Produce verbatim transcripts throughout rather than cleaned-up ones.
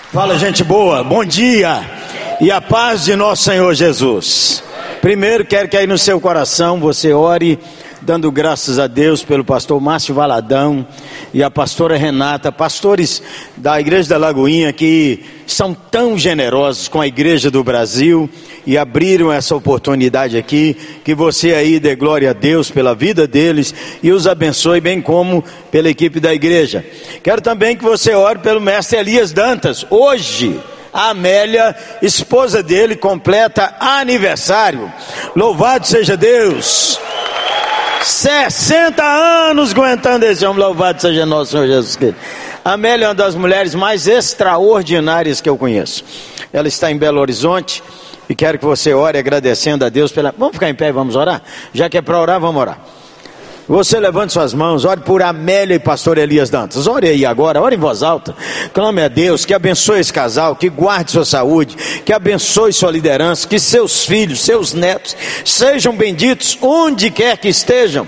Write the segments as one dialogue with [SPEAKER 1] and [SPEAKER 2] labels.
[SPEAKER 1] Fala, gente boa, bom dia e a paz de nosso Senhor Jesus. Primeiro quero que aí no seu coração você ore dando graças a Deus pelo pastor Márcio Valadão e a pastora Renata, pastores da Igreja da Lagoinha, que são tão generosos com a Igreja do Brasil e abriram essa oportunidade aqui. Que você aí dê glória a Deus pela vida deles e os abençoe, bem como pela equipe da igreja. Quero também que você ore pelo mestre Elias Dantas. Hoje a Amélia, esposa dele, completa aniversário. Louvado seja Deus. sessenta anos aguentando esse homem, louvado seja nosso Senhor Jesus Cristo. A Amélia é uma das mulheres mais extraordinárias que eu conheço. Ela está em Belo Horizonte e quero que você ore agradecendo a Deus pela... Vamos ficar em pé e vamos orar? Já que é para orar, vamos orar. Você levante suas mãos, ore por Amélia e pastor Elias Dantas. Ore aí agora, ore em voz alta. Clame a Deus que abençoe esse casal, que guarde sua saúde, que abençoe sua liderança, que seus filhos, seus netos sejam benditos onde quer que estejam.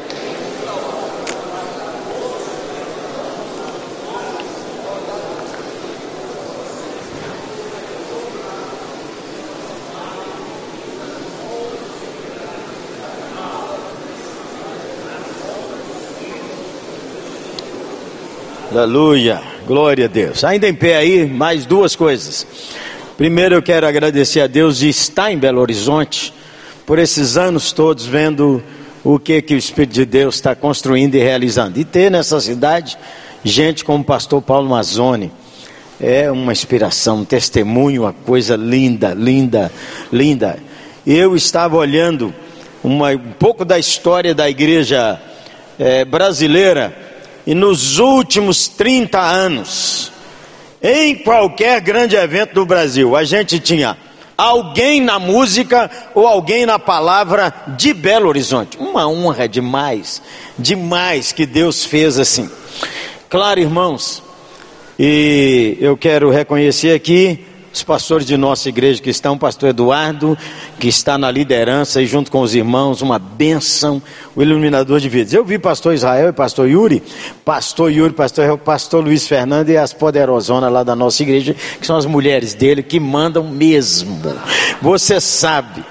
[SPEAKER 1] Aleluia, glória a Deus. Ainda em pé aí, mais duas coisas. Primeiro eu quero agradecer a Deus de estar em Belo Horizonte, por esses anos todos vendo o que, que o Espírito de Deus está construindo e realizando. E ter nessa cidade gente como o pastor Paulo Mazzoni. É uma inspiração, um testemunho, uma coisa linda, linda, linda. Eu estava olhando uma, um pouco da história da igreja é, brasileira. E nos últimos trinta anos, em qualquer grande evento do Brasil, a gente tinha alguém na música ou alguém na palavra de Belo Horizonte. Uma honra demais, demais que Deus fez assim. Claro, irmãos, e eu quero reconhecer aqui os pastores de nossa igreja que estão, o pastor Eduardo, que está na liderança e junto com os irmãos, uma bênção, o iluminador de vidas. Eu vi pastor Israel e pastor Yuri, pastor Yuri, pastor, pastor Luiz Fernando e as poderosonas lá da nossa igreja, que são as mulheres dele que mandam mesmo, você sabe.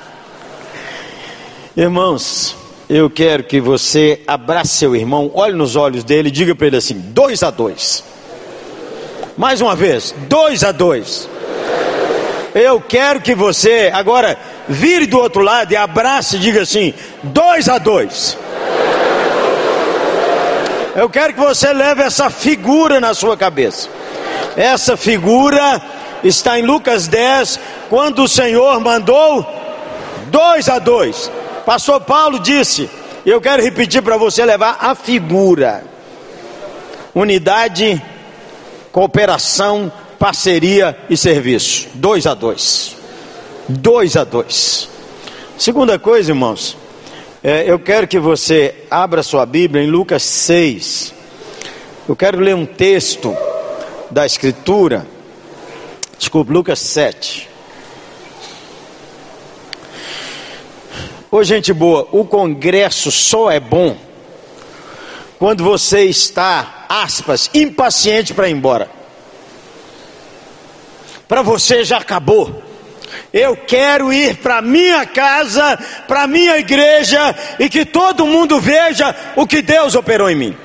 [SPEAKER 1] Irmãos, eu quero que você abrace seu irmão, olhe nos olhos dele e diga para ele assim, dois a dois. Mais uma vez, dois a dois. Eu quero que você agora vire do outro lado e abrace e diga assim, dois a dois. Eu quero que você leve essa figura na sua cabeça. Essa figura está em Lucas dez, quando o Senhor mandou dois a dois. Pastor Paulo disse, e eu quero repetir para você levar a figura: unidade, cooperação, parceria e serviço. Dois a dois. Dois a dois. Segunda coisa, irmãos, é, eu quero que você abra sua Bíblia em Lucas seis. Eu quero ler um texto da Escritura. Desculpe, Lucas sete. Ô gente boa, o congresso só é bom quando você está, aspas, impaciente para ir embora. Para você já acabou. Eu quero ir para minha casa, para minha igreja, e que todo mundo veja o que Deus operou em mim.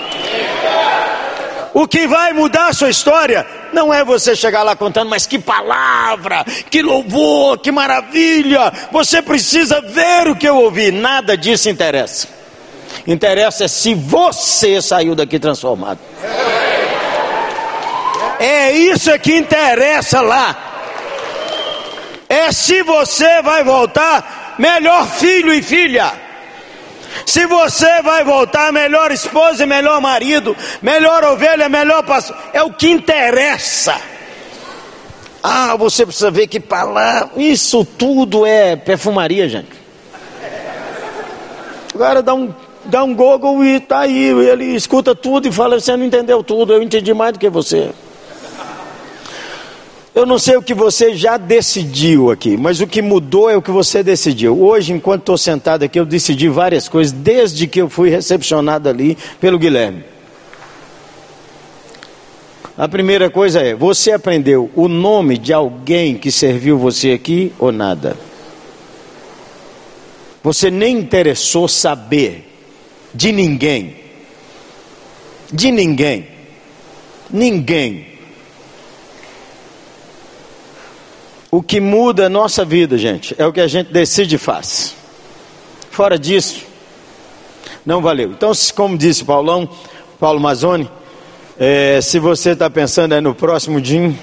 [SPEAKER 1] O que vai mudar a sua história não é você chegar lá contando, mas que palavra, que louvor, que maravilha. Você precisa ver o que eu ouvi. Nada disso interessa. Interessa é se você saiu daqui transformado. É isso que interessa lá. É se você vai voltar melhor filho e filha. Se você vai voltar melhor esposa e melhor marido, melhor ovelha, melhor pastor. É o que interessa. Ah, você precisa ver que palavra. Isso tudo é perfumaria, gente. Agora dá um, dá um Google e tá aí. Ele escuta tudo e fala, você não entendeu tudo. Eu entendi mais do que você. Eu não sei o que você já decidiu aqui, mas o que mudou é o que você decidiu. Hoje, enquanto estou sentado aqui, eu decidi várias coisas, desde que eu fui recepcionado ali pelo Guilherme. A primeira coisa é: você aprendeu o nome de alguém que serviu você aqui ou nada? Você nem interessou saber de ninguém. De ninguém. Ninguém. O que muda a nossa vida, gente, é o que a gente decide e faz. Fora disso, não valeu. Então, como disse Paulão, Paulo Mazzoni, é, se você está pensando aí no próximo dia,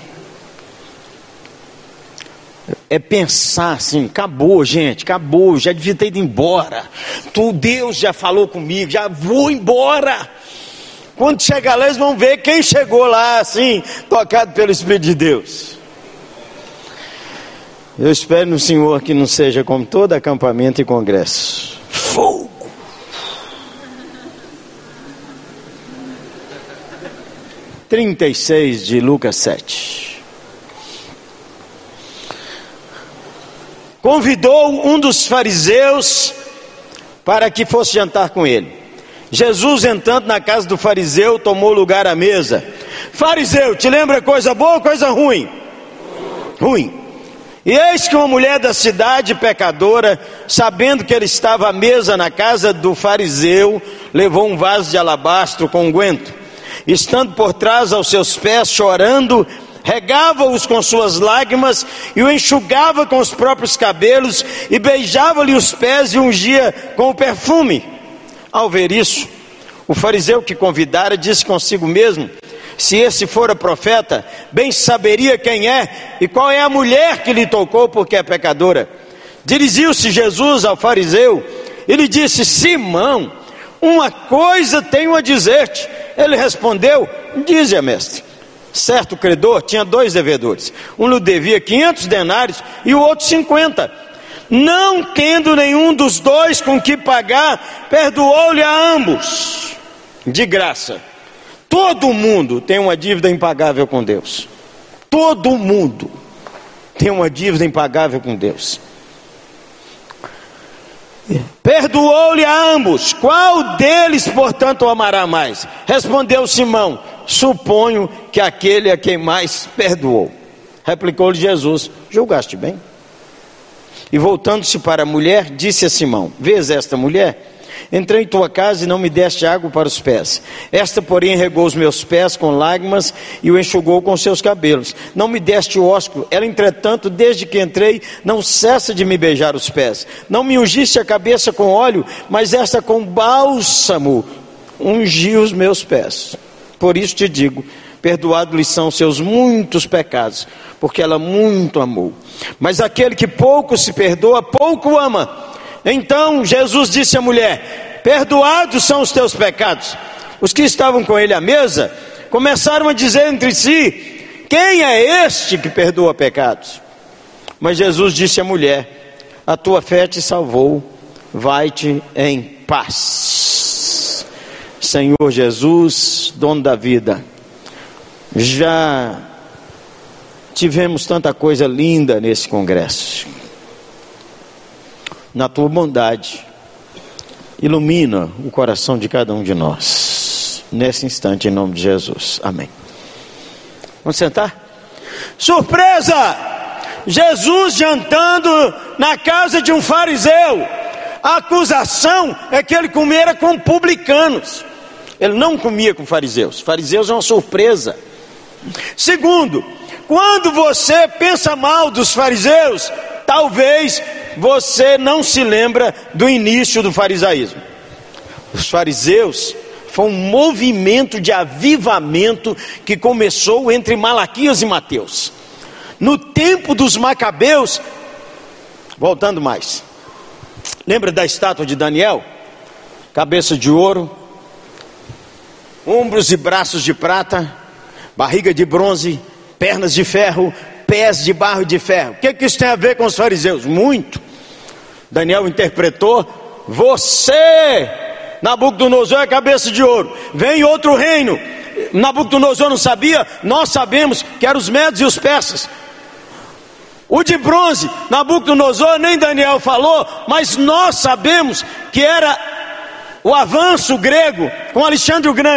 [SPEAKER 1] é pensar assim: acabou, gente, acabou, já devia ter ido embora. Tu, Deus já falou comigo, já vou embora. Quando chegar lá, eles vão ver quem chegou lá assim, tocado pelo Espírito de Deus. Eu espero no Senhor que não seja como todo acampamento e congresso. Fogo! trinta e seis de Lucas sete. Convidou um dos fariseus para que fosse jantar com ele. Jesus, entrando na casa do fariseu, tomou lugar à mesa. Fariseu, te lembra coisa boa ou coisa ruim? Ruim. E eis que uma mulher da cidade, pecadora, sabendo que ele estava à mesa na casa do fariseu, levou um vaso de alabastro com unguento. Estando por trás aos seus pés, chorando, regava-os com suas lágrimas e o enxugava com os próprios cabelos e beijava-lhe os pés e ungia com o perfume. Ao ver isso, o fariseu que convidara disse consigo mesmo: se esse fora profeta, bem saberia quem é e qual é a mulher que lhe tocou, porque é pecadora. Dirigiu-se Jesus ao fariseu e lhe disse: Simão, uma coisa tenho a dizer-te. Ele respondeu: dize-a, mestre. Certo credor tinha dois devedores. Um lhe devia quinhentos denários e o outro cinquenta. Não tendo nenhum dos dois com que pagar, perdoou-lhe a ambos de graça. Todo mundo tem uma dívida impagável com Deus. Todo mundo tem uma dívida impagável com Deus. Perdoou-lhe a ambos. Qual deles, portanto, o amará mais? Respondeu Simão: suponho que aquele a quem mais perdoou. Replicou-lhe Jesus: julgaste bem. E voltando-se para a mulher, disse a Simão: vês esta mulher? Entrei em tua casa e não me deste água para os pés. Esta, porém, regou os meus pés com lágrimas e o enxugou com seus cabelos. Não me deste o ósculo. Ela, entretanto, desde que entrei, não cessa de me beijar os pés. Não me ungiste a cabeça com óleo, mas esta com bálsamo ungiu os meus pés. Por isso te digo: perdoados lhe são seus muitos pecados, porque ela muito amou. Mas aquele que pouco se perdoa, pouco ama. Então Jesus disse à mulher: perdoados são os teus pecados. Os que estavam com ele à mesa começaram a dizer entre si: quem é este que perdoa pecados? Mas Jesus disse à mulher: a tua fé te salvou, vai-te em paz. Senhor Jesus, dono da vida, já tivemos tanta coisa linda nesse congresso. Na tua bondade, ilumina o coração de cada um de nós, nesse instante, em nome de Jesus, amém. Vamos sentar? Surpresa! Jesus jantando na casa de um fariseu. A acusação é que ele comera com publicanos. Ele não comia com fariseus. Fariseus é uma surpresa. Segundo, quando você pensa mal dos fariseus, talvez você não se lembra do início do farisaísmo. Os fariseus foi um movimento de avivamento que começou entre Malaquias e Mateus. No tempo dos Macabeus, voltando mais, lembra da estátua de Daniel? Cabeça de ouro, ombros e braços de prata, barriga de bronze, pernas de ferro, pés de barro de ferro. O que, que isso tem a ver com os fariseus? Muito. Daniel interpretou: você, Nabucodonosor, é cabeça de ouro, vem outro reino. Nabucodonosor não sabia, nós sabemos que eram os medos e os persas. O de bronze, Nabucodonosor, nem Daniel falou, mas nós sabemos que era o avanço grego com Alexandre o Grande.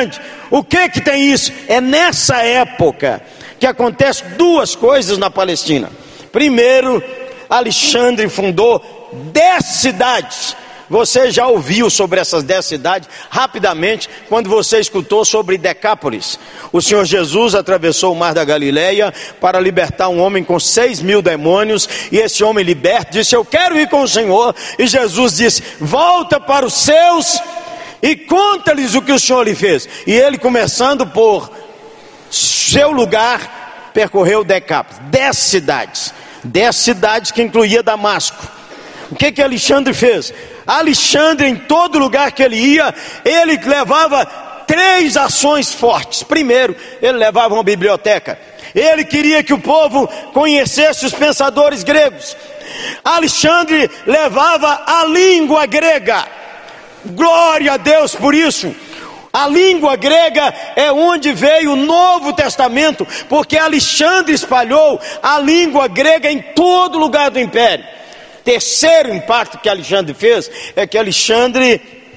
[SPEAKER 1] O que que tem isso? É nessa época que acontece duas coisas na Palestina. Primeiro, Alexandre fundou dez cidades. Você já ouviu sobre essas dez cidades rapidamente quando você escutou sobre Decápolis. O Senhor Jesus atravessou o mar da Galileia para libertar um homem com seis mil demônios, e esse homem liberto disse: eu quero ir com o Senhor. E Jesus disse: volta para os seus e conta-lhes o que o Senhor lhe fez. E ele, começando por seu lugar, percorreu Decápolis, dez cidades, dez cidades que incluía Damasco. O que que Alexandre fez? Alexandre, em todo lugar que ele ia, ele levava três ações fortes. Primeiro, ele levava uma biblioteca. Ele queria que o povo conhecesse os pensadores gregos. Alexandre levava a língua grega. Glória a Deus por isso. A língua grega é onde veio o Novo Testamento, porque Alexandre espalhou a língua grega em todo lugar do império. Terceiro impacto que Alexandre fez é que Alexandre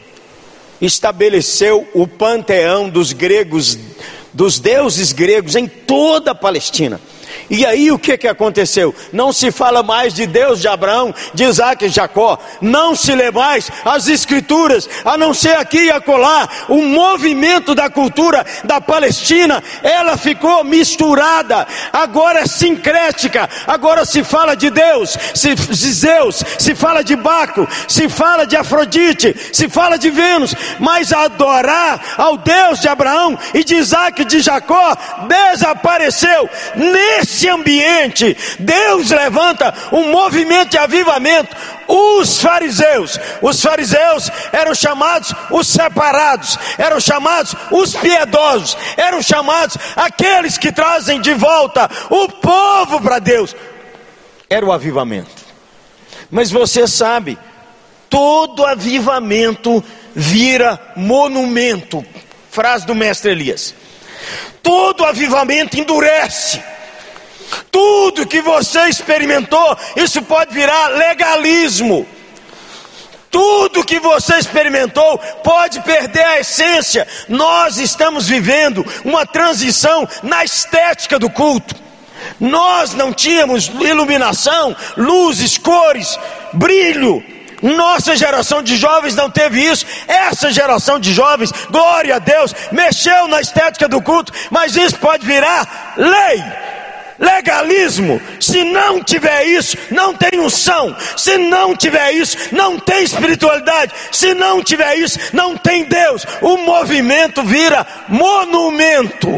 [SPEAKER 1] estabeleceu o panteão dos gregos, dos deuses gregos em toda a Palestina. E aí o que que aconteceu? Não se fala mais de Deus de Abraão, de Isaac e Jacó. Não se lê mais as escrituras, a não ser aqui e acolá. O movimento da cultura da Palestina, ela ficou misturada. Agora é sincrética. Agora se fala de Deus, se, de Zeus, se fala de Baco, se fala de Afrodite, se fala de Vênus. Mas adorar ao Deus de Abraão e de Isaac e de Jacó desapareceu. Nesse Nesse ambiente, Deus levanta um movimento de avivamento. Os fariseus, os fariseus eram chamados os separados, eram chamados os piedosos, eram chamados aqueles que trazem de volta o povo para Deus. Era o avivamento. Mas você sabe, todo avivamento vira monumento. Frase do mestre Elias. Todo avivamento endurece. Tudo que você experimentou, isso pode virar legalismo. Tudo que você experimentou pode perder a essência. Nós estamos vivendo uma transição na estética do culto. Nós não tínhamos iluminação, luzes, cores, brilho. Nossa geração de jovens não teve isso. Essa geração de jovens, glória a Deus, mexeu na estética do culto. Mas isso pode virar lei, legalismo. Se não tiver isso, não tem unção. Se não tiver isso, não tem espiritualidade. Se não tiver isso, não tem Deus. O movimento vira monumento.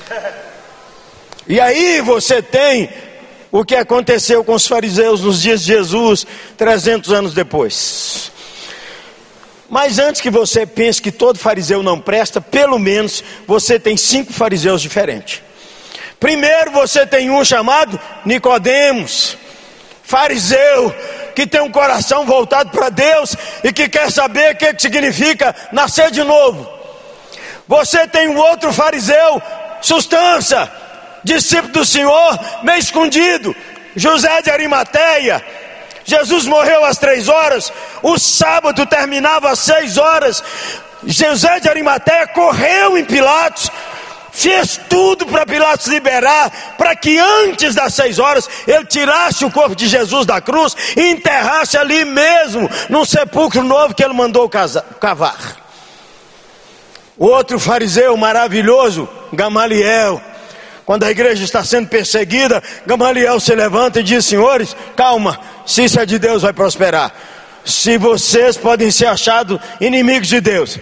[SPEAKER 1] E aí você tem o que aconteceu com os fariseus nos dias de Jesus, trezentos anos depois. Mas antes que você pense que todo fariseu não presta, pelo menos você tem cinco fariseus diferentes. Primeiro você tem um chamado Nicodemos, fariseu, que tem um coração voltado para Deus e que quer saber o que significa nascer de novo. Você tem um outro fariseu, Sustância, discípulo do Senhor, meio escondido, José de Arimateia. Jesus morreu às três horas, o sábado terminava às seis horas. José de Arimateia correu em Pilatos, fez tudo para Pilatos liberar, para que antes das seis horas ele tirasse o corpo de Jesus da cruz e enterrasse ali mesmo, num sepulcro novo que ele mandou cavar. O outro fariseu maravilhoso, Gamaliel. Quando a igreja está sendo perseguida, Gamaliel se levanta e diz: senhores, calma, se isso é de Deus vai prosperar. Se vocês podem ser achados inimigos de Deus.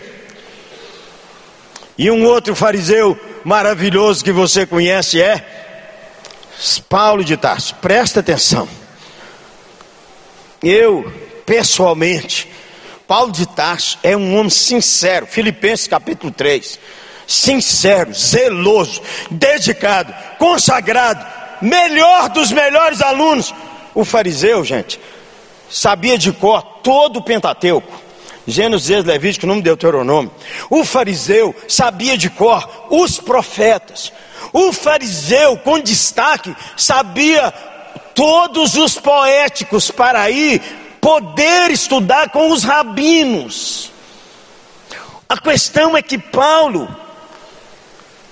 [SPEAKER 1] E um outro fariseu maravilhoso que você conhece é Paulo de Tarso. Presta atenção. Eu, pessoalmente, Paulo de Tarso é um homem sincero. Filipenses capítulo três. Sincero, zeloso, dedicado, consagrado, melhor dos melhores alunos. O fariseu, gente, sabia de cor todo o Pentateuco, Gênesis, Levítico, Número, Deuteronômio. O fariseu sabia de cor os profetas. O fariseu, com destaque, sabia todos os poéticos para aí poder estudar com os rabinos. A questão é que Paulo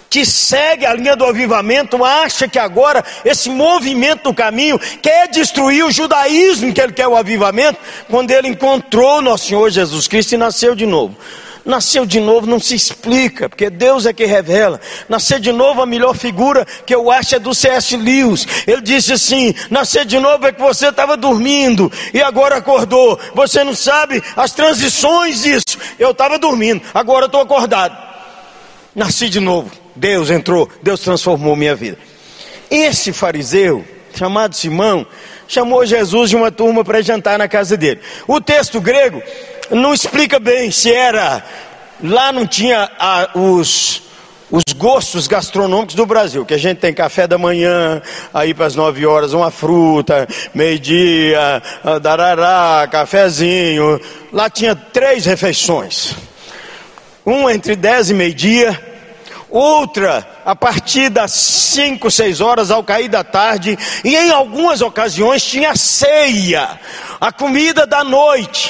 [SPEAKER 1] que segue a linha do avivamento, acha que agora esse movimento do caminho quer destruir o judaísmo, que ele quer o avivamento, quando ele encontrou nosso Senhor Jesus Cristo e nasceu de novo. Nasceu de novo não se explica, porque Deus é que revela. Nascer de novo, a melhor figura que eu acho é do C S Lewis. Ele disse assim: nascer de novo é que você estava dormindo e agora acordou. Você não sabe as transições disso. Eu estava dormindo, agora estou acordado. Nasci de novo, Deus entrou, Deus transformou minha vida. Esse fariseu, chamado Simão, chamou Jesus de uma turma para jantar na casa dele. O texto grego não explica bem se era, lá não tinha ah, os, os gostos gastronômicos do Brasil, que a gente tem café da manhã, aí para as nove horas uma fruta, meio-dia, darará, cafezinho. Lá tinha três refeições, uma entre dez e meio-dia, outra a partir das cinco, seis horas ao cair da tarde, e em algumas ocasiões tinha ceia, a comida da noite.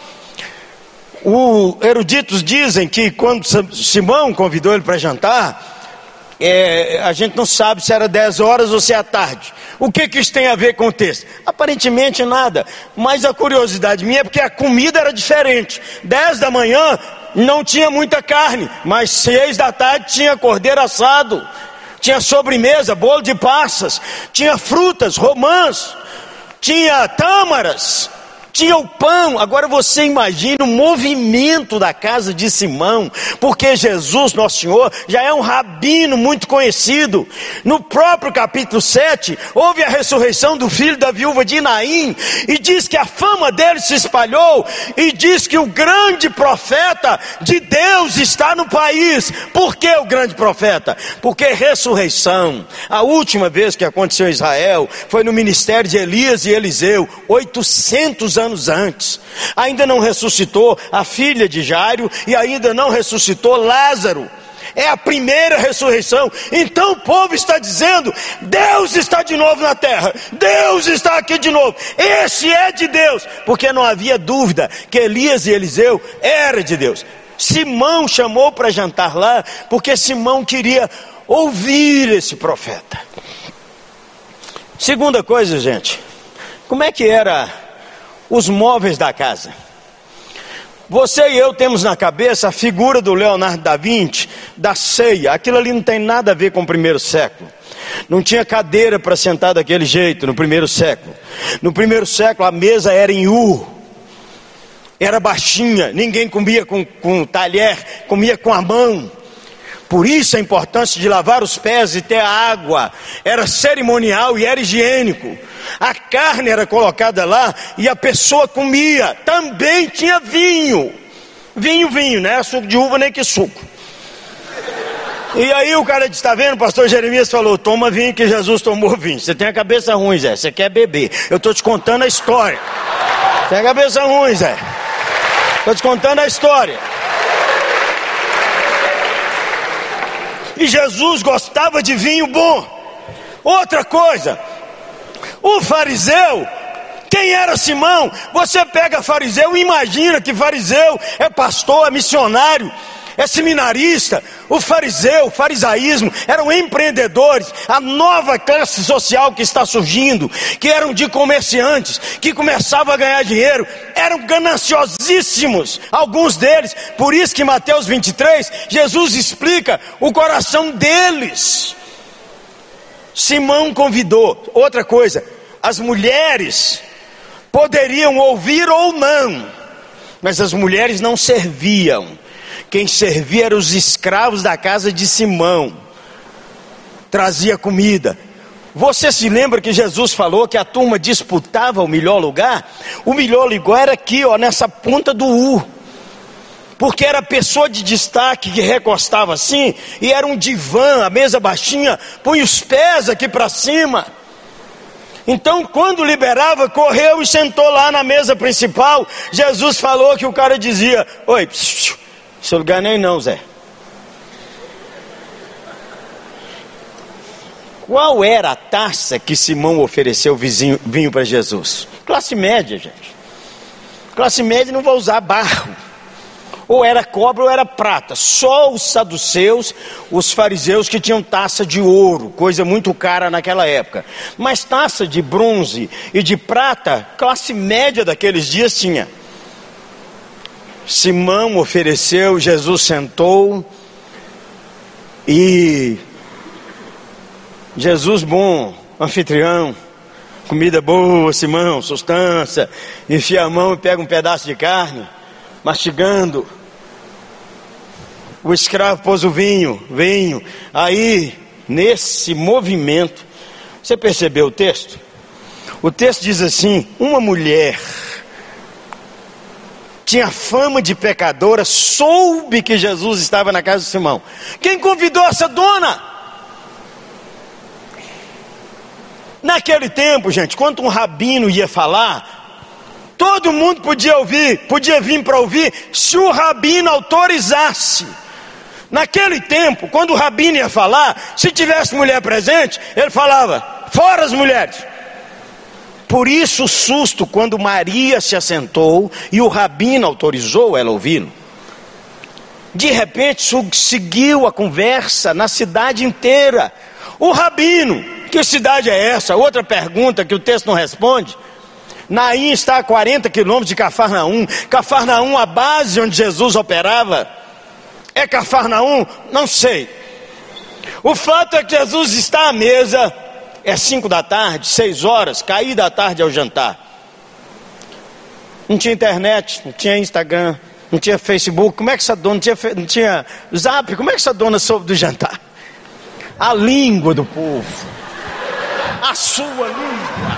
[SPEAKER 1] Os eruditos dizem que quando Simão convidou ele para jantar, é, a gente não sabe se era dez horas ou se é à tarde. O que que isso tem a ver com o texto? Aparentemente nada, mas a curiosidade minha é porque a comida era diferente. dez da manhã não tinha muita carne, mas seis da tarde tinha cordeiro assado, tinha sobremesa, bolo de passas, tinha frutas, romãs, tinha tâmaras, tinha o pão. Agora você imagina o movimento da casa de Simão, porque Jesus, nosso Senhor, já é um rabino muito conhecido. No próprio capítulo sete, houve a ressurreição do filho da viúva de Naim, e diz que a fama dele se espalhou, e diz que o grande profeta de Deus está no país. Por que o grande profeta? Porque ressurreição, a última vez que aconteceu em Israel, foi no ministério de Elias e Eliseu, oitocentos anos anos antes. Ainda não ressuscitou a filha de Jairo e ainda não ressuscitou Lázaro. É a primeira ressurreição. Então o povo está dizendo: Deus está de novo na terra, Deus está aqui de novo, esse é de Deus, porque não havia dúvida que Elias e Eliseu era de Deus. Simão chamou para jantar lá porque Simão queria ouvir esse profeta. Segunda coisa, gente, como é que era os móveis da casa? Você e eu temos na cabeça a figura do Leonardo da Vinci, da ceia. Aquilo ali não tem nada a ver com o primeiro século. Não tinha cadeira para sentar daquele jeito no primeiro século. No primeiro século a mesa era em U, era baixinha, ninguém comia com, com talher, comia com a mão. Por isso a importância de lavar os pés e ter água. Era cerimonial e era higiênico. A carne era colocada lá e a pessoa comia. Também tinha vinho. Vinho, vinho, não é suco de uva nem que suco. E aí o cara disse: está vendo, o pastor Jeremias falou, toma vinho que Jesus tomou vinho. Você tem a cabeça ruim, Zé, você quer beber. Eu estou te contando a história. Tem a cabeça ruim, Zé. Estou te contando a história. E Jesus gostava de vinho bom. Outra coisa, o fariseu, quem era Simão? Você pega fariseu e imagina que fariseu é pastor, é missionário, é seminarista. O fariseu, o farisaísmo, eram empreendedores, a nova classe social que está surgindo, que eram de comerciantes, que começavam a ganhar dinheiro, eram gananciosíssimos, alguns deles. Por isso que em Mateus vinte e três, Jesus explica o coração deles. Simão convidou. Outra coisa, as mulheres poderiam ouvir ou não, mas as mulheres não serviam. Quem servia eram os escravos da casa de Simão. Trazia comida. Você se lembra que Jesus falou que a turma disputava o melhor lugar? O melhor lugar era aqui, ó, nessa ponta do U. Porque era pessoa de destaque que recostava assim, e era um divã, a mesa baixinha, põe os pés aqui para cima. Então quando liberava, correu e sentou lá na mesa principal. Jesus falou que o cara dizia: oi, psiu, seu lugar nem não, Zé. Qual era a taça que Simão ofereceu vizinho, vinho para Jesus? Classe média, gente. Classe média não vai usar barro. Ou era cobre ou era prata. Só os saduceus, os fariseus que tinham taça de ouro, coisa muito cara naquela época. Mas taça de bronze e de prata, classe média daqueles dias tinha. Simão ofereceu, Jesus sentou e Jesus, bom anfitrião, comida boa, Simão, sustância, enfia a mão e pega um pedaço de carne, mastigando. O escravo pôs o vinho, vinho. Aí, nesse movimento, você percebeu o texto? O texto diz assim: uma mulher tinha fama de pecadora, soube que Jesus estava na casa de Simão. Quem convidou essa dona? Naquele tempo, gente, quando um rabino ia falar, todo mundo podia ouvir, podia vir para ouvir, se o rabino autorizasse. Naquele tempo, quando o rabino ia falar, se tivesse mulher presente, ele falava: fora as mulheres. Por isso o susto quando Maria se assentou e o rabino autorizou ela a ouvi-lo. De repente seguiu a conversa na cidade inteira. O rabino, que cidade é essa? Outra pergunta que o texto não responde. Naim está a quarenta quilômetros de Cafarnaum. Cafarnaum, a base onde Jesus operava. É Cafarnaum? Não sei. O fato é que Jesus está à mesa. É cinco da tarde, seis horas, cair da tarde ao jantar. Não tinha internet, não tinha Instagram, não tinha Facebook. Como é que essa dona, não tinha, não tinha Zap, como é que essa dona soube do jantar? A língua do povo. A sua língua.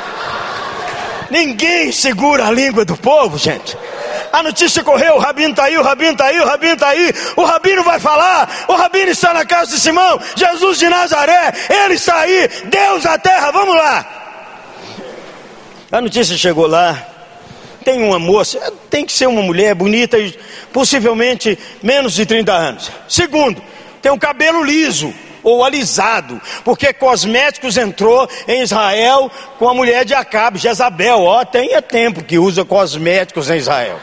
[SPEAKER 1] Ninguém segura a língua do povo, gente. A notícia correu, o rabino está aí, o rabino está aí, o rabino está aí, o rabino vai falar, o rabino está na casa de Simão, Jesus de Nazaré, ele está aí, Deus da terra, vamos lá. A notícia chegou lá, tem uma moça, tem que ser uma mulher bonita, possivelmente menos de trinta anos. Segundo, tem um cabelo liso ou alisado, porque cosméticos entrou em Israel com a mulher de Acabe, Jezabel. Ó, tem é tempo que usa cosméticos em Israel.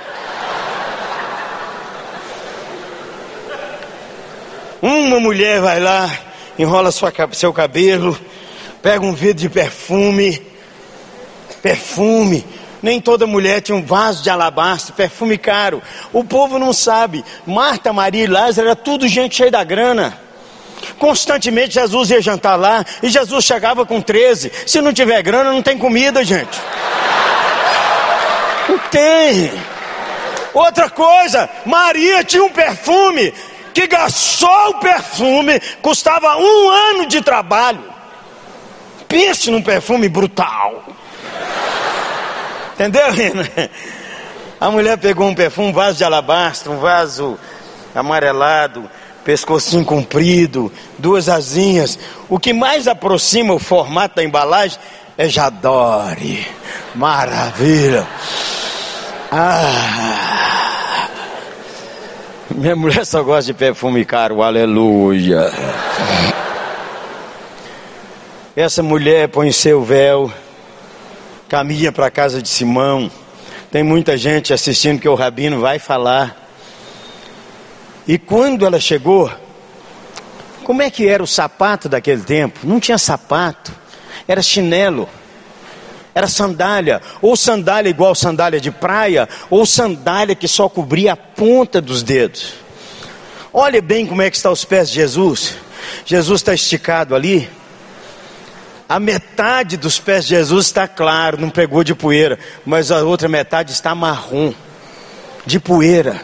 [SPEAKER 1] Uma mulher vai lá, enrola sua, seu cabelo, pega um vidro de perfume, perfume. Nem toda mulher tinha um vaso de alabastro, perfume caro. O povo não sabe. Marta, Maria e Lázaro era tudo gente cheia da grana. Constantemente Jesus ia jantar lá e Jesus chegava com treze. Se não tiver grana, não tem comida, gente. Não tem. Outra coisa, Maria tinha um perfume que gastou o perfume, custava um ano de trabalho. Pense num perfume brutal. Entendeu, Rina? A mulher pegou um perfume, um vaso de alabastro, um vaso amarelado, pescocinho comprido, duas asinhas. O que mais aproxima o formato da embalagem é Jadore. Maravilha. Ah, minha mulher só gosta de perfume caro, aleluia. Essa mulher põe seu véu, caminha para a casa de Simão. Tem muita gente assistindo que o rabino vai falar. E quando ela chegou, como é que era o sapato daquele tempo? Não tinha sapato, era chinelo, era sandália, ou sandália igual sandália de praia, ou sandália que só cobria a ponta dos dedos. Olha bem como é que estão os pés de Jesus. Jesus está esticado ali. A metade dos pés de Jesus está claro, não pegou de poeira, mas a outra metade está marrom, de poeira.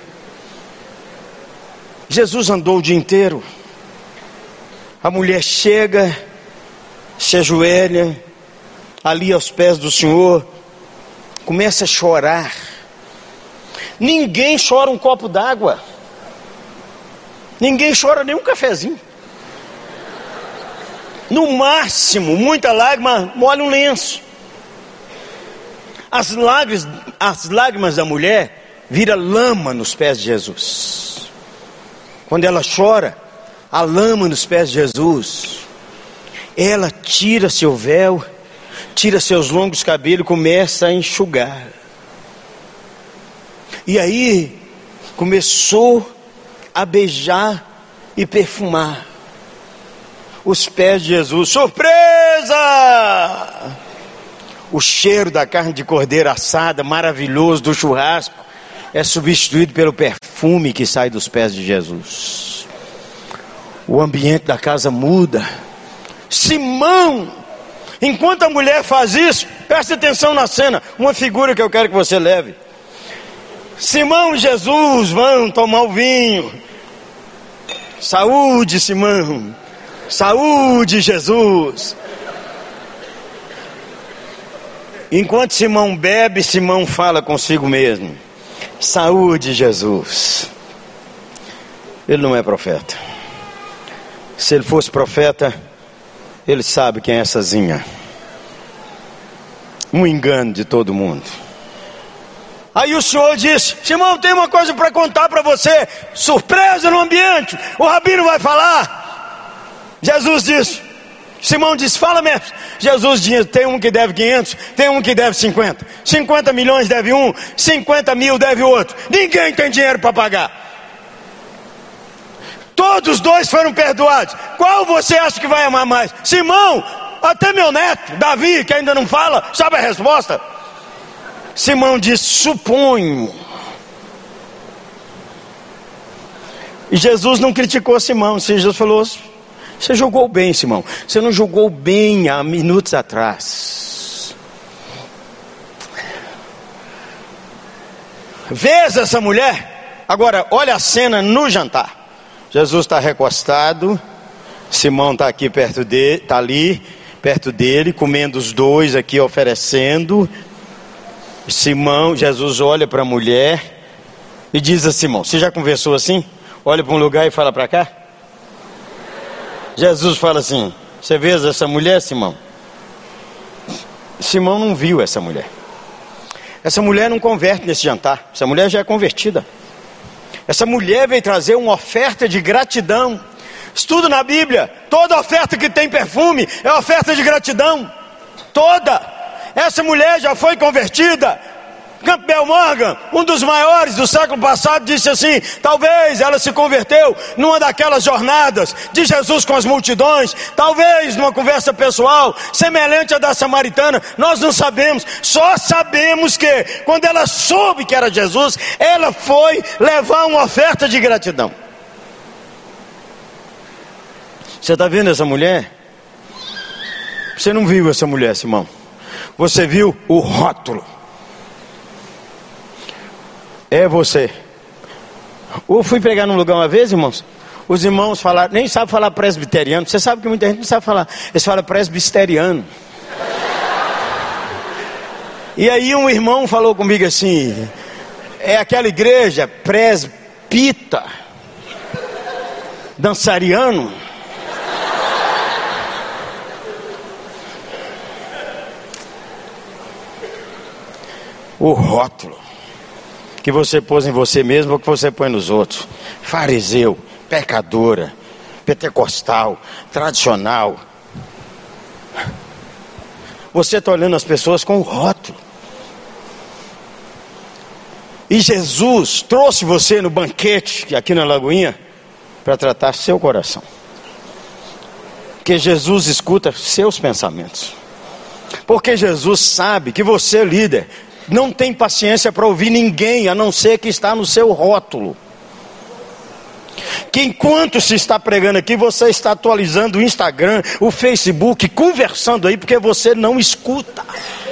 [SPEAKER 1] Jesus andou o dia inteiro. A mulher chega, se ajoelha ali aos pés do Senhor, começa a chorar. Ninguém chora um copo d'água, ninguém chora nem um cafezinho. No máximo, muita lágrima, molha um lenço. As lágrimas, as lágrimas da mulher viram lama nos pés de Jesus. Quando ela chora, a lama nos pés de Jesus. Ela tira seu véu, tira seus longos cabelos e começa a enxugar. E aí, começou a beijar e perfumar os pés de Jesus. Surpresa! O cheiro da carne de cordeiro assada, maravilhoso, do churrasco, é substituído pelo perfume que sai dos pés de Jesus. O ambiente da casa muda. Simão, enquanto a mulher faz isso, preste atenção na cena, uma figura que eu quero que você leve. Simão e Jesus vão tomar o vinho. Saúde, Simão. Saúde, Jesus. Enquanto Simão bebe, Simão fala consigo mesmo: saúde, Jesus. Ele não é profeta. Se ele fosse profeta, ele sabe quem é essa zinha. Um engano de todo mundo. Aí o Senhor disse: Simão, tem uma coisa para contar para você. Surpresa no ambiente, o rabino vai falar. Jesus disse, Simão disse: fala mestre. Jesus disse: tem um que deve quinhentos, tem um que deve cinquenta. cinquenta milhões deve um, cinquenta mil deve outro. Ninguém tem dinheiro para pagar. Todos os dois foram perdoados. Qual você acha que vai amar mais? Simão, até meu neto, Davi, que ainda não fala, sabe a resposta? Simão disse: suponho. E Jesus não criticou Simão. Jesus falou: você julgou bem, Simão. Você não julgou bem há minutos atrás. Vês essa mulher? Agora, olha a cena no jantar. Jesus está recostado, Simão está aqui perto dele, está ali perto dele, comendo os dois aqui, oferecendo. Simão, Jesus olha para a mulher e diz a Simão: você já conversou assim? Olha para um lugar e fala para cá. Jesus fala assim: você vê essa mulher, Simão? Simão não viu essa mulher. Essa mulher não converte nesse jantar. Essa mulher já é convertida. Essa mulher veio trazer uma oferta de gratidão. Estudo na Bíblia, toda oferta que tem perfume é oferta de gratidão. Toda. Essa mulher já foi convertida. Campbell Morgan, um dos maiores do século passado, disse assim: talvez ela se converteu numa daquelas jornadas de Jesus com as multidões, talvez numa conversa pessoal semelhante à da samaritana. Nós não sabemos, só sabemos que quando ela soube que era Jesus, ela foi levar uma oferta de gratidão. Você está vendo essa mulher? Você não viu essa mulher, Simão. Você viu o rótulo. É você. Eu fui pregar num lugar uma vez, irmãos. Os irmãos falaram, nem sabem falar presbiteriano. Você sabe que muita gente não sabe falar. Eles falam presbiteriano. E aí um irmão falou comigo assim: é aquela igreja presbita dançariano. O rótulo que você pôs em você mesmo ou que você põe nos outros. Fariseu, pecadora, pentecostal, tradicional. Você está olhando as pessoas com o rótulo. E Jesus trouxe você no banquete aqui na Lagoinha para tratar seu coração. Porque Jesus escuta seus pensamentos. Porque Jesus sabe que você, líder, não tem paciência para ouvir ninguém, a não ser que está no seu rótulo. Que enquanto se está pregando aqui, você está atualizando o Instagram, o Facebook, conversando aí, porque você não escuta.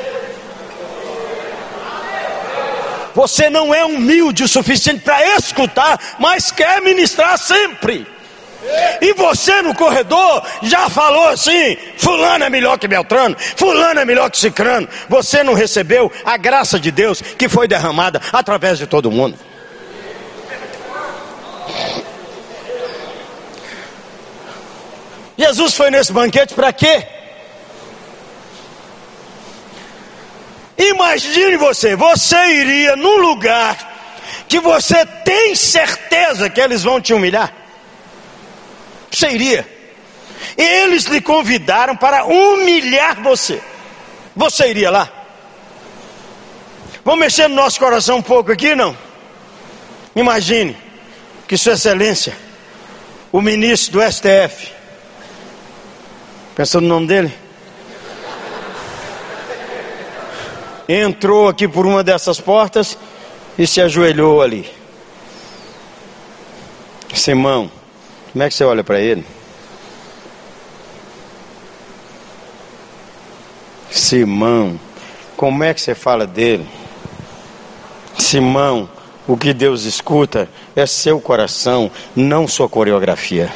[SPEAKER 1] Você não é humilde o suficiente para escutar, mas quer ministrar sempre. E você no corredor já falou assim: fulano é melhor que Beltrano, fulano é melhor que Cicrano. Você não recebeu a graça de Deus que foi derramada através de todo mundo. Jesus foi nesse banquete para quê? Imagine você, você iria num lugar que você tem certeza que eles vão te humilhar. Você iria? Eles lhe convidaram para humilhar você. Você iria lá? Vamos mexer no nosso coração um pouco aqui, não? Imagine que Sua Excelência, o ministro do S T F, pensou no nome dele? Entrou aqui por uma dessas portas e se ajoelhou ali. Simão, como é que você olha para ele? Simão, como é que você fala dele? Simão, o que Deus escuta é seu coração, não sua coreografia.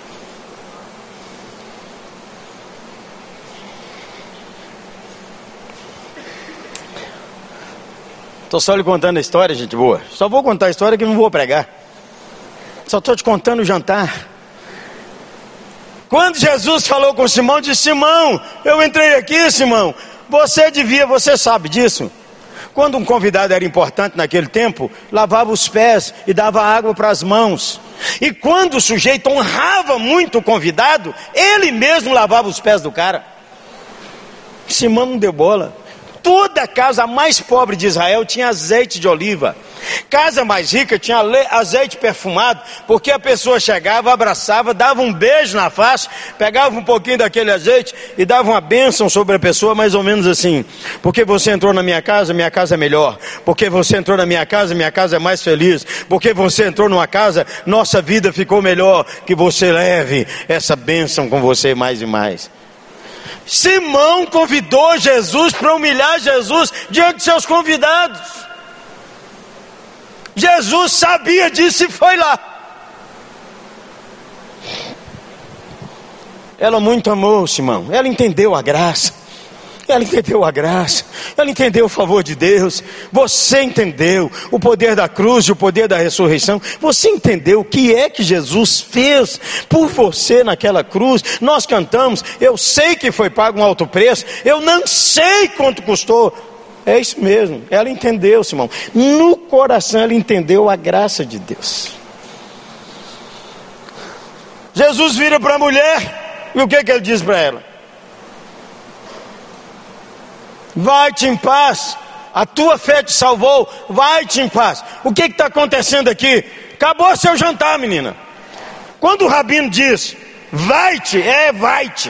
[SPEAKER 1] Estou só lhe contando a história, gente boa. Só vou contar a história que não vou pregar. Só estou te contando o jantar. Quando Jesus falou com Simão, disse: Simão, eu entrei aqui, Simão. Você devia, você sabe disso. Quando um convidado era importante naquele tempo, lavava os pés e dava água para as mãos. E quando o sujeito honrava muito o convidado, ele mesmo lavava os pés do cara. Simão não deu bola. Toda casa mais pobre de Israel tinha azeite de oliva. Casa mais rica tinha azeite perfumado, porque a pessoa chegava, abraçava, dava um beijo na face, pegava um pouquinho daquele azeite e dava uma bênção sobre a pessoa, mais ou menos assim: porque você entrou na minha casa, minha casa é melhor. Porque você entrou na minha casa, minha casa é mais feliz. Porque você entrou numa casa, nossa vida ficou melhor. Que você leve essa bênção com você mais e mais. Simão convidou Jesus para humilhar Jesus diante de seus convidados. Jesus sabia disso e foi lá. Ela muito amou Simão. Ela entendeu a graça. Ela entendeu a graça. Ela entendeu o favor de Deus. Você entendeu o poder da cruz e o poder da ressurreição. Você entendeu o que é que Jesus fez por você naquela cruz. Nós cantamos: eu sei que foi pago um alto preço, eu não sei quanto custou. É isso mesmo. Ela entendeu, Simão. No coração ela entendeu a graça de Deus. Jesus vira para a mulher e o que que ele diz para ela? Vai-te em paz, a tua fé te salvou, vai-te em paz. O que está acontecendo aqui? Acabou seu jantar, menina. Quando o rabino diz vai-te, é vai-te.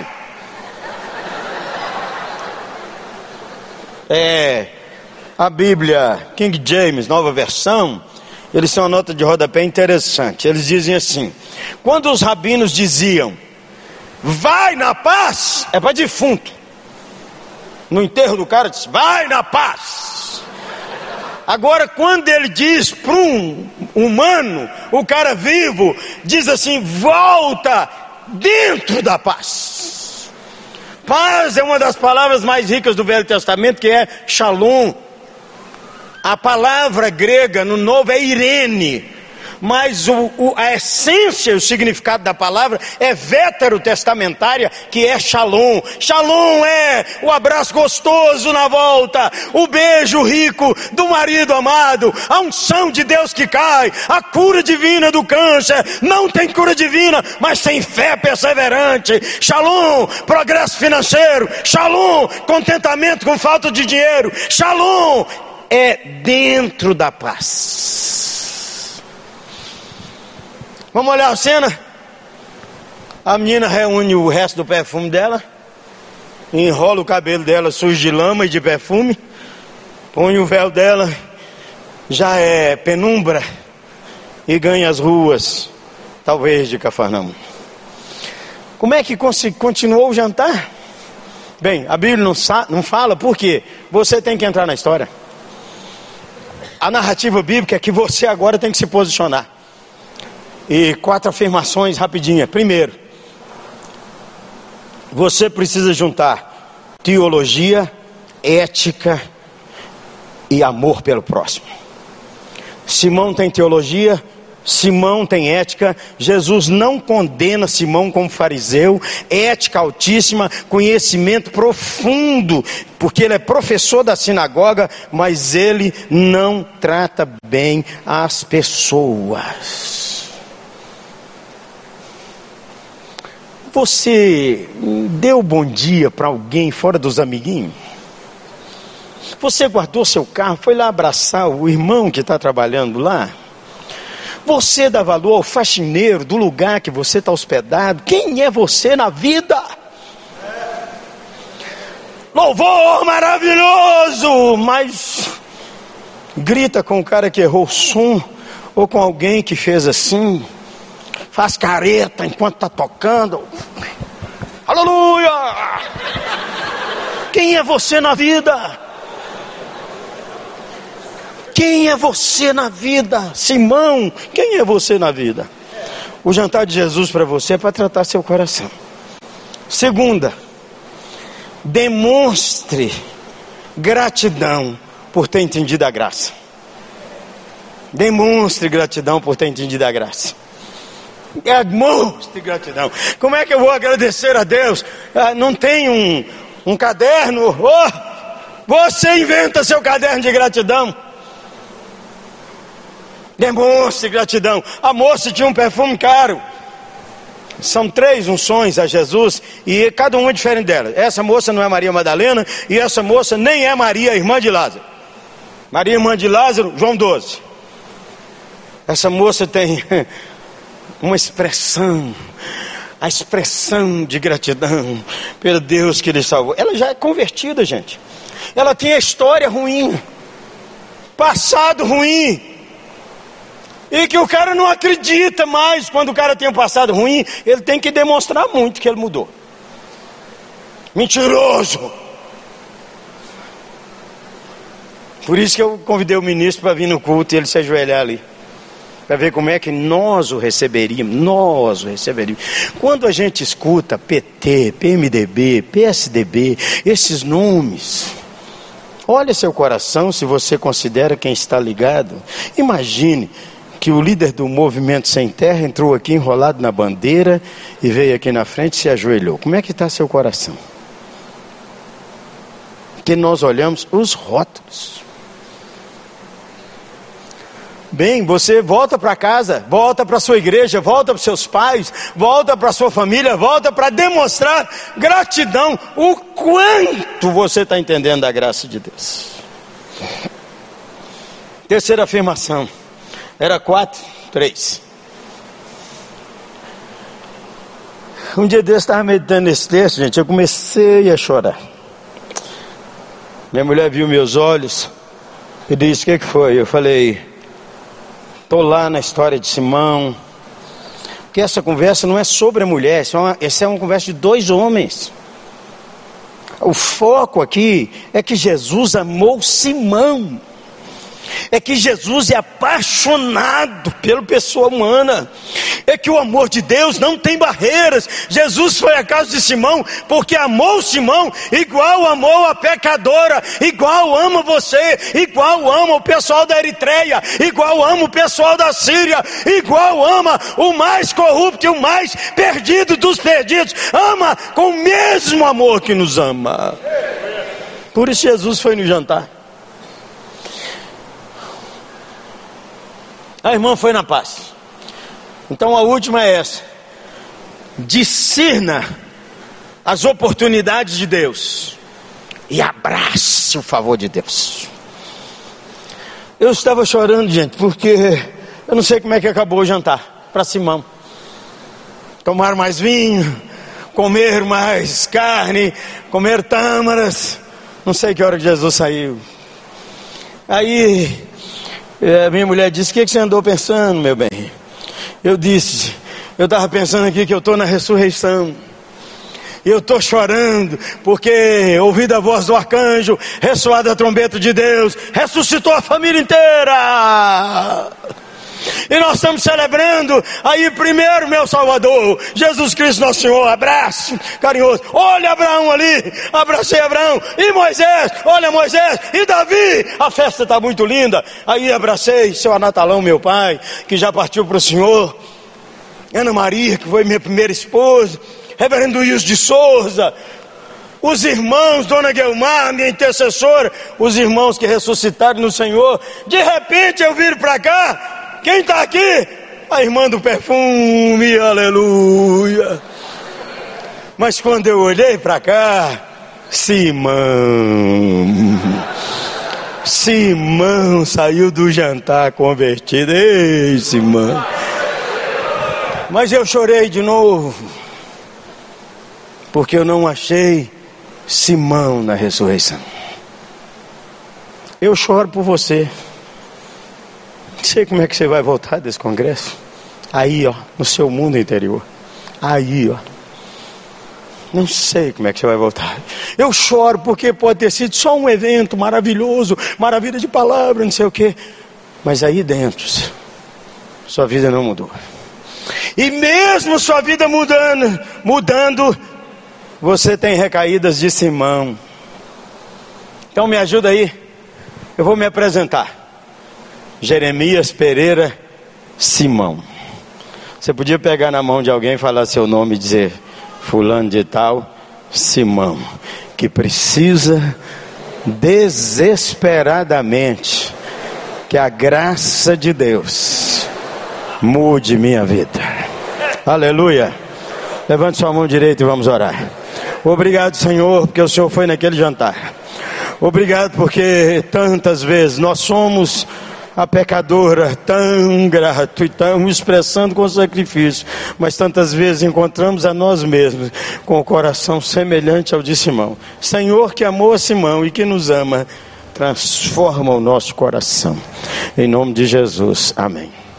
[SPEAKER 1] É, a Bíblia King James, nova versão, eles têm uma nota de rodapé interessante. Eles dizem assim: quando os rabinos diziam vai na paz, é para defunto. No enterro do cara, diz: vai na paz. Agora, quando ele diz para um humano, o cara vivo, diz assim: volta dentro da paz. Paz é uma das palavras mais ricas do Velho Testamento, que é shalom. A palavra grega no Novo é irene. Mas o, o, a essência, o significado da palavra é veterotestamentária, que é shalom. Shalom é o abraço gostoso na volta, o beijo rico do marido amado, a unção de Deus que cai, a cura divina do câncer. Não tem cura divina, mas tem fé perseverante. Shalom, progresso financeiro. Shalom, contentamento com falta de dinheiro. Shalom é dentro da paz. Vamos olhar a cena? A menina reúne o resto do perfume dela, enrola o cabelo dela sujo de lama e de perfume, põe o véu dela, já é penumbra, e ganha as ruas, talvez de Cafarnaum. Como é que continuou o jantar? Bem, a Bíblia não, não fala, porque você tem que entrar na história. A narrativa bíblica é que você agora tem que se posicionar. E quatro afirmações rapidinhas. Primeiro, você precisa juntar teologia, ética e amor pelo próximo. Simão tem teologia, Simão tem ética. Jesus não condena Simão como fariseu. Ética altíssima, conhecimento profundo, porque ele é professor da sinagoga, mas ele não trata bem as pessoas. Você deu bom dia para alguém fora dos amiguinhos? Você guardou seu carro, foi lá abraçar o irmão que está trabalhando lá? Você dá valor ao faxineiro do lugar que você está hospedado? Quem é você na vida? Louvor maravilhoso, mas grita com o cara que errou o som, ou com alguém que fez assim, faz careta enquanto está tocando. Aleluia! Quem é você na vida? Quem é você na vida? Simão, quem é você na vida? O jantar de Jesus para você é para tratar seu coração. Segunda, demonstre gratidão por ter entendido a graça. Demonstre gratidão por ter entendido a graça. Demonstre gratidão. Como é que eu vou agradecer a Deus? Ah, não tem um, um caderno? Oh, você inventa seu caderno de gratidão. Demonstre gratidão. A moça tinha um perfume caro. São três unções a Jesus e cada uma é diferente dela. Essa moça não é Maria Madalena e essa moça nem é Maria, irmã de Lázaro. Maria, irmã de Lázaro, João doze. Essa moça tem uma expressão, a expressão de gratidão pelo Deus que lhe salvou. Ela já é convertida, gente. Ela tem a história ruim, passado ruim. E que o cara não acredita mais. Quando o cara tem um passado ruim, ele tem que demonstrar muito que ele mudou. Mentiroso. Por isso que eu convidei o ministro para vir no culto e ele se ajoelhar ali, para ver como é que nós o receberíamos. Nós o receberíamos. Quando a gente escuta P T, P M D B, P S D B, esses nomes, olha seu coração se você considera quem está ligado. Imagine que o líder do Movimento Sem Terra entrou aqui enrolado na bandeira e veio aqui na frente e se ajoelhou. Como é que está seu coração? Porque nós olhamos os rótulos. Bem, você volta para casa, volta para sua igreja, volta para seus pais, volta para sua família, volta para demonstrar gratidão. O quanto você está entendendo da graça de Deus. Terceira afirmação. Era quatro, três. Um dia desse eu estava meditando nesse texto, gente, eu comecei a chorar. Minha mulher viu meus olhos e disse: o que, que foi? Eu falei: estou lá na história de Simão. Porque essa conversa não é sobre a mulher, essa é uma, essa é uma conversa de dois homens. O foco aqui é que Jesus amou Simão. É que Jesus é apaixonado pela pessoa humana. É que o amor de Deus não tem barreiras. Jesus foi à casa de Simão porque amou Simão igual amou a pecadora, igual ama você, igual ama o pessoal da Eritreia, igual ama o pessoal da Síria, igual ama o mais corrupto e o mais perdido dos perdidos. Ama com o mesmo amor que nos ama. Por isso Jesus foi no jantar. A irmã foi na paz. Então a última é essa: discirna as oportunidades de Deus e abrace o favor de Deus. Eu estava chorando, gente, porque eu não sei como é que acabou o jantar para Simão. Tomar mais vinho, comer mais carne, comer tâmaras. Não sei que hora que Jesus saiu. Aí É, minha mulher disse: o que, que você andou pensando, meu bem? Eu disse: eu estava pensando aqui que eu estou na ressurreição. E eu estou chorando porque ouvi a voz do arcanjo, ressoada a trombeta de Deus, ressuscitou a família inteira. E nós estamos celebrando aí primeiro meu Salvador, Jesus Cristo nosso Senhor. Abraço carinhoso. Olha Abraão ali, abracei Abraão. E Moisés, olha Moisés. E Davi, a festa está muito linda. Aí abracei seu Anatalão, meu pai, que já partiu para o Senhor. Ana Maria, que foi minha primeira esposa. Reverendo Wilson de Souza. Os irmãos, Dona Guelmar, minha intercessora. Os irmãos que ressuscitaram no Senhor. De repente eu viro para cá. Quem está aqui? A irmã do perfume, aleluia. Mas quando eu olhei para cá, Simão. Simão saiu do jantar convertido. Ei, Simão. Mas eu chorei de novo, porque eu não achei Simão na ressurreição. Eu choro por você. Não sei como é que você vai voltar desse congresso. Aí, ó, no seu mundo interior. Aí, ó. Não sei como é que você vai voltar. Eu choro porque pode ter sido só um evento maravilhoso, maravilha de palavra, não sei o quê. Mas aí dentro, sua vida não mudou. E mesmo sua vida mudando, mudando, você tem recaídas de Simão. Então me ajuda aí. Eu vou me apresentar. Jeremias Pereira Simão. Você podia pegar na mão de alguém e falar seu nome e dizer: fulano de tal, Simão, que precisa desesperadamente que a graça de Deus mude minha vida. Aleluia. Levante sua mão direita e vamos orar. Obrigado, Senhor, porque o Senhor foi naquele jantar. Obrigado porque tantas vezes nós somos a pecadora tão grato e tão expressando com sacrifício, mas tantas vezes encontramos a nós mesmos com o coração semelhante ao de Simão. Senhor, que amou a Simão e que nos ama, transforma o nosso coração. Em nome de Jesus, amém.